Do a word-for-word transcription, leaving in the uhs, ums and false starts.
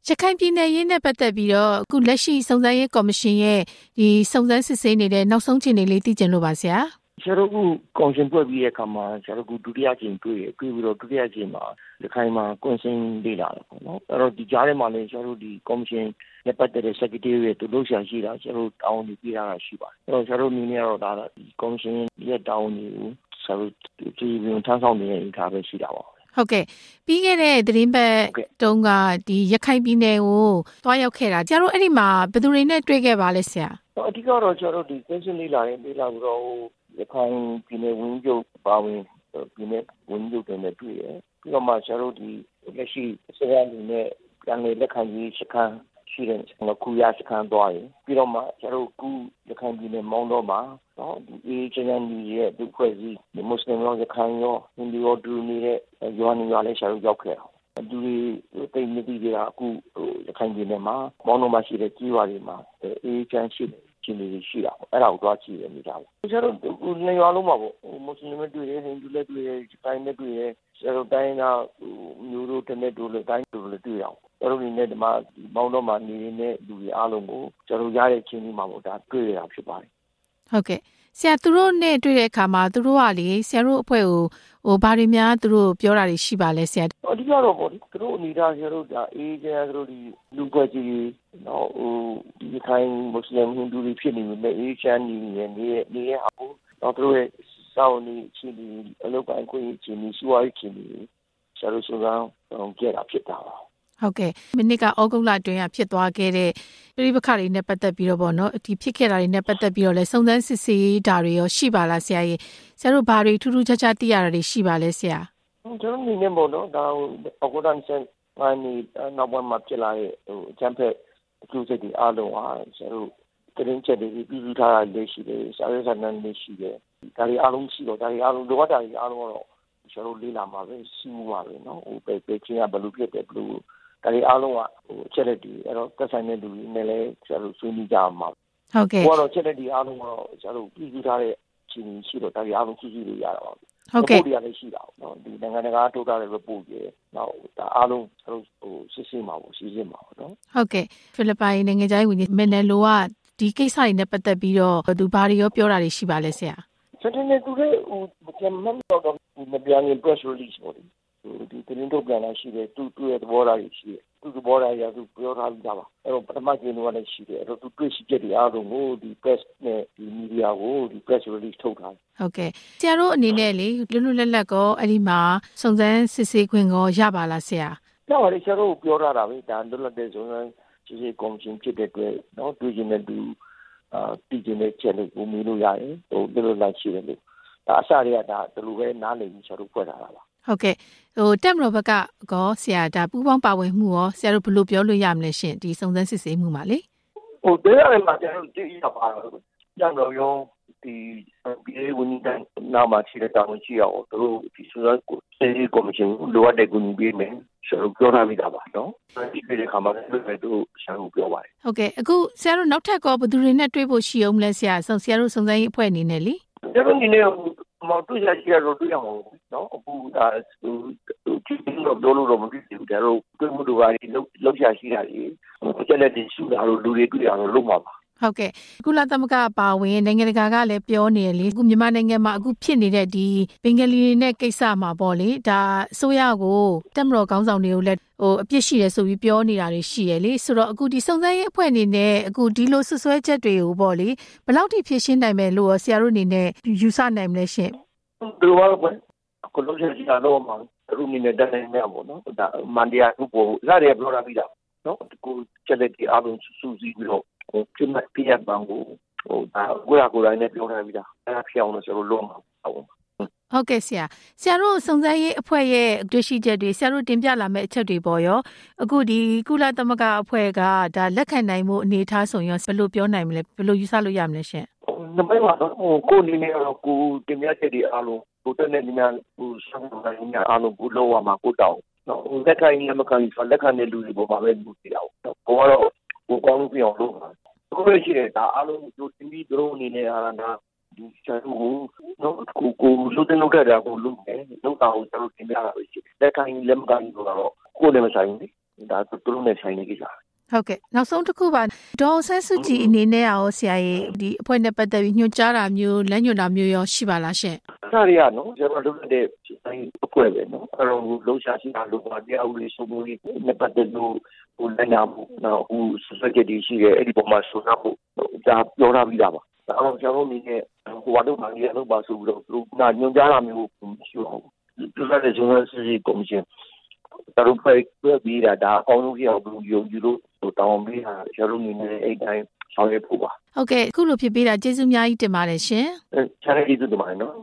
ရခိုင်ပြည်နယ်ရေးနဲ့ပတ်သက်ပြီးတော့အခုလက်ရှိစုံစမ်းရေးကော်မရှင်ရဲ့ဒီစုံစမ်းစစ်ဆေးနေတဲ့နောက်ဆုံးအခြေအနေလေးသိချင်လို့ပါဆရာကျွန်တော်တို့ကော်မရှင်ဖွဲ့ပြီးတဲ့အခါမှာကျွန်တော်တို့ဒုတိယကြိမ်တွေ့ရတွေ့ပြီးတော့ဒုတိယကြိမ်မှာရခိုင်မှာကွန်ဆင်းလေ့လာတယ်ပေါ့နော်အဲ့တော့ဒီကြားထဲမှာလည်းကျွန်တော်တို့ဒီကော်မရှင်နဲ့ပတ်သက်တဲ့ secretary ရဲ့သူလို့ရှာရှိတာကျွန်တော်တို့တောင်းနေပြတာရှိပါတယ်အဲ့တော့ကျွန်တော်တို့အနေနဲ့တော့ဒါဒီကော်မရှင်ရဲ့တောင်းနေကိုကျွန်တော်တို့ဒီဝန်ထမ်းဆောင်နေတဲ့အခါပဲရှိတာပါဟုတ်ကဲ့ပြီးခဲ့တဲ့သတင်းပတ်တုန်းကဒီရခိုင်ပြည်နယ်ကိုတွားရောက်ခဲ့တာကျတို့အဲ့ဒီမှာဘယ်သူတွေနဲ့တွေ့ခဲ့ပါလဲဆရာအဓိကတော့ကျွန်တော်တို့ဒီကွန်ဆင်းလေ့လာရင်လေ့လာပြီးတော့ရခိုင်ပြည်နယ်ဝန်ကြီးချုပ်ပါဝင်ပြည်နယ်ဝန်ကြီးချုပ်တွေနဲ့တွေ့ရပြီးတော့မှကျွန်တော်တို့ဒီလက်ရှိစရအနေနဲ့ပြန်လည်လက်ခံရေးစခန်းရှိတဲ့ခုရစခန်းသွားရင်ပြီးတော့မှကျွန်တော်တို့ခုရခိုင်ပြည်နယ်မောင်းတော့မှာနော်ဒီအေးချမ်းကြီးရဲ့ဒီဖွဲ့စည်းဒီမွတ်စလင်ရောရခိုင်ရောဟိန္ဒူရောဒူနေတဲ့ယောနီရောလည်းကျွန်တော်ရောက်ခဲ့အောင်ဒီတိတ်မြစ်ကြီးကအခုရခိုင်ပြည်နယ်မှာမောင်းတော့မှာရှိတဲ့ကြီးရွာတွေမှာအေးချမ်းရှိတယ်ချင်းတွေရှိတာပေါ့အဲ့ဒါကိုတွားကြည့်ရမိတာပေါ့ကျွန်တော်တို့နေရာလုံးမှာပေါ့မွတ်စလင်တွေတွေ့ရဟိန္ဒူတွေတွေ့ရတိုင်းတွေတွေ့ရကျွန်တော်တိုင်းကမျိုးတို့တဲ့တို့လည်းတိုင်းတို့လည်းတွေ့ရအောင်ကျွန်တော်ဒီနေ့ဒီမှာမောင်းတော့မှာနေတဲ့လူတွေအားလုံးကိုကျွန်တော်ရတဲ့ချင်းတွေမှာပေါ့ဒါတွေ့ရတာဖြစ်ပါတယ်ဟုတ်ကဲ့ဆရာသူတို့နဲ့တွေ့တဲ့အခါမှာသူတို့ကလေဆရာတို့အဖွဲ့ကိုဟိုဘာတွေများသူတို့ပြောတာတွေရှိပါလဲဆရာအဓိကတော့ပေါ့သူတို့အနေနဲ့ဆရာတို့ဒါအေးကျန်သူတို့ဒီလူပွဲကြီးနော်ဟိုဒီခိုင်မွတ်စလင်ဟိန္ဒူတွေဖြစ်နေတယ်အေးချမ်းနေနေနေနေရအောင်တော့သူတို့ရဲ့စောင်းနေချင်းဒီအလုပ်ပိုင်းကိုချင်းဒီစွာချင်းဒီဆရာတို့ဆိုတာကြည့်တာဖြစ်တာပါဟုတ်ကဲ့မိနစ်ကဩဂုတ်လအတွင်းကဖြစ်သွားခဲ့တဲ့ပြည်ပခါတွေနဲ့ပတ်သက်ပြီးတော့ဗောနော်ဒီဖြစ်ခဲ့တာတွေနဲ့ပတ်သက်ပြီးတော့လဲစုံစမ်းစစ်ဆေးတာတွေရောရှိပါလားဆရာကြီးဆရာတို့ဘာတွေထူးထူးခြားခြားသိရတာတွေရှိပါလဲဆရာကျွန်တော်နေနေမို့နော်ဒါဩဂုတ်လဆန်ပိုင်းနောက်ပိုင်းမှာဖြစ်လာတဲ့ဟိုအချမ်းဖက်အကျိုးဆက်တွေအားလုံးဟာဆရာတို့တင်းချက်တွေပြည်သူထားတာလည်းရှိတယ်စာရေးစာနန်းလည်းရှိတယ်ဒါတွေအားလုံးရှိတော့ဒါတွေအားလုံးလိုအပ်တာတွေအားလုံးတော့ကျွန်တော်လေးလာမှာပဲစီးမှုပါပဲနော်ဟိုပဲပဲချင်းကဘယ်လိုဖြစ်တယ်ဘယ်လိုဒါတွေအားလုံးကဟိုချက်လက်တွေအဲ့တော့သက်ဆိုင်တဲ့လူတွေနဲ့လည်းကျွန်တော်ဆွေးနွေးကြမှာဟုတ်ကဲ့ဟိုကတော့ချက်လက်တွေအားလုံးကတော့ကျွန်တော်ပြည်သူထားတဲ့ချင်းရှိတော့ဒါတွေအားလုံးကြည့်ကြည့်လို့ရတာပါဟုတ်ကဲ့ဒီကလည်းရှိတာနော်ဒီနိုင်ငံတကာထုတ်ထားတဲ့ report တွေနောက်ဒါအားလုံးကျွန်တော်ဟိုစစ်စစ်မှာပေါ့စစ်စစ်မှာပေါ့နော်ဟုတ်ကဲ့ဖိလစ်ပိုင်နိုင်ငံခြားရေးဝန်ကြီးမန်နယ်လိုကဒီကိစ္စတွေနဲ့ပတ်သက်ပြီးတော့သူဘာတွေရောပြောတာတွေရှိပါလဲဆရာကျွန်တော်လည်းသူလည်းဟိုကျွန်တော်တော့မပြန်ရင် press release ပေါ့ဒီတင်းထုတ်ပြန်လာရှိတယ်သူသူ့ရဲ့သဘောထားကြီးရှိတယ်သူ့သဘောထားကြီးကသူပြောထားပြီးသားပါအဲ့တော့ပထမကျင်းတော့လည်းရှိတယ်အဲ့တော့သူတွေ့ရှိချက်တွေအားလုံးကိုဒီ press နဲ့ဒီ media ကိုဒီ press release ထုတ်ထားတယ်ဟုတ်ကဲ့ဆရာတို့အနေနဲ့လေလွတ်လွတ်လပ်လပ်ကောအဲ့ဒီမှာစုံစမ်းစစ်ဆေးခွင့်ကောရပါလားဆရာရပါတယ်ဆရာတို့ပြောထားတာပဲဒါလွတ်လပ်တဲ့စုံစမ်းစစ်ဆေးကော်မရှင်ဖြစ်တဲ့အတွက်နော်တွေ့ကျင်တဲ့သူအာပြည်ကျင်တဲ့ချက်လို့ကိုမီလို့ရတယ်ဟိုလွတ်လွတ်လပ်ရှိတယ်လို့ဒါအစတွေကဒါဒီလိုပဲနားလည်ပြီးဆရာတို့ဖွဲ့ထားတာပါဟုတ်ကဲ့ဟိုတက်မတော်ဘက်ကကောဆရာဒါပူပေါင်းပါဝင်မှုရောဆရာတို့ဘယ်လိုပြောလို့ရမလဲရှင်ဒီစုံစမ်းစစ်ဆေးမှုမှာလေဟိုတရားရမှာကျွန်တော်သိရပါတော့တက်မတော်ရောဒီပြည်ဝင်တဲ့နောက်မှာရှိတဲ့တာဝန်ရှိအောင်တို့ဒီစုံစမ်းစစ်ဆေးကော်မရှင်လိုအပ်တဲ့ကူညီပေးမယ်ဆရာတို့ပြောထားပြီးသားပါနော်ဒီပြည်ခါမှာလည်းတို့ဆရာတို့ပြောပါတယ်ဟုတ်ကဲ့အခုဆရာတို့နောက်ထပ်ကောဘယ်သူတွေနဲ့တွေ့ဖို့ရှိအောင်လဲဆရာဆရာတို့စုံစမ်းရေးအဖွဲ့အနေနဲ့လေကျွန်တော်ဒီနေ့မော်တူရရှိရတော့တွေ့ရမှာနော်အခုဒါဟိုဒီလိုပြောလို့တော့မဖြစ်ဘူးဒါတော့တွေ့မှုတွေပါလောက်ရရှိတာကြီးချက်လက်တွေရှိတာလို့လူတွေတွေ့ရတော့လုံးမှာပါဟုတ်ကဲ့ကုလသမဂ္ဂပါဝင်နိုင်ငံတကာကလည်းပြောနေတယ်လေအခုမြန်မာနိုင်ငံမှာအခုဖြစ်နေတဲ့ဒီဘင်္ဂလီတွေနဲ့ကိစ္စမှာပေါ့လေဒါအစိုးရကိုတက်မတော်ခေါင်းဆောင်တွေကိုလည်းဟိုအပြစ်ရှိတယ်ဆိုပြီးပြောနေတာတွေရှိရလေဆိုတော့အခုဒီစုံစမ်းရေးအဖွဲ့အနေနဲ့အခုဒီလိုဆွဆွဲချက်တွေကိုပေါ့လေဘယ်လောက်ထိဖြေရှင်းနိုင်မယ်လို့ဆရာတို့အနေနဲ့ယူဆနိုင်မလဲရှင့်ဒီလိုပါပဲအခုလို့ရှိရင်တော့မှာသူအနေနဲ့တန်းနေမှာပေါ့နော်ဒါမန်ဒီယာကိုပေါ်လာရပြောရပြီးတော့နော်ကိုချက်လက်ဒီအားလုံးစူးစီးပြီးတော့ဟိုပြတ်ပြတ်ပန်းကိုဟိုဒါကိုရကိုတိုင်းနဲ့ပြောထားပြီးသားအဲ့ဖြစ်အောင်လို့ကျွန်တော်လုံးမှာဟုတ်ဟုတ်ကဲ့ဆရာဆရာတို့စုံစမ်းရေးအဖွဲ့ရဲ့တွေ့ရှိချက်တွေဆရာတို့တင်ပြလာမယ့်အချက်တွေပေါ်ရောအခုဒီကုလသမဂ္ဂအဖွဲ့ကဒါလက်ခံနိုင်မှုအနေအထားဆိုရင်ဘယ်လိုပြောနိုင်မလဲဘယ်လိုယူဆလို့ရမလဲရှင်နံပါတ်မှာတော့ဟိုကိုနေနေတော့ကိုတင်ပြချက်တွေအားလုံးကိုတက်နေနေဟိုဆောင်းနေနေအားလုံးကိုလောက်ရမှာကိုတောင်းနော်ဟိုလက်ခံရမခံဆိုလက်ခံတဲ့လူတွေပေါ်မှာပဲလူတွေအောင်ကိုကတော့ကိုကောင်းလို့ပြောင်းလို့ကိုရရှိတယ်ဒါအားလုံးတို့တင်ပြီးတို့အနေနဲ့အားနာဒီချာကိုနော်ကိုကိုလုတဲ့လောက်တာကိုလုမယ်လောက်တာကိုကျွန်တော်တင်ပြတာပဲရှိတယ်လက်ခံလက်မခံဘူးတော့ကိုလည်းမဆိုင်ဘူးဒါသူတို့နဲ့ဆိုင်နေကြတာဟုတ်ကဲ့နောက်ဆုံးတစ်ခုပါဒေါ်ဆန်းစုကြည်အနေနဲ့ရောဆရာကြီးဒီအဖွဲ့နဲ့ပတ်သက်ပြီးညွှန်ကြားတာမျိုးလမ်းညွှန်တာမျိုးရောရှိပါလားရှင်အဲ့ဒါတွေကနော်ကျွန်တော်တို့တဲ့အဖွဲ့ပဲနော်အဲ့တော့လှုပ်ရှားရှိတာလို့ပါတရားဥပဒေစိုးမိုးရေးနဲ့ပတ်သက်လို့ဟိုလက်နာမှုနော်ဟိုစက်ကြတီရှိတယ်အဲ့ဒီပုံမှာဆိုတာဖို့ဒါပြောထားပြီးသားပါအဲ့တော့ကျွန်တော်အနေနဲ့ဟိုဘာလို့မှလည်းလုပ်ပါဆိုပြီးတော့သူကညွှန်ကြားတာမျိုးမရှိဘူးသူကလည်းကျွန်တော်စီစီကော်မရှင်ဒါတို့ပဲပြီးတာဒါအကောင်းဆုံးဖြစ်အောင်ဘယ်လိုယုံကြည်လို့ဟိုတောင်းပေးတာကျွန်တော်အနေနဲ့အဲ့တိုင်းဆောင်ရွက်ဖို့ပါဟုတ်ကဲ့အခုလိုဖြစ်ပေးတာကျေးဇူးအများကြီးတင်ပါတယ်ရှင်အဲချားကျေးဇူးတင်ပါတယ်နော်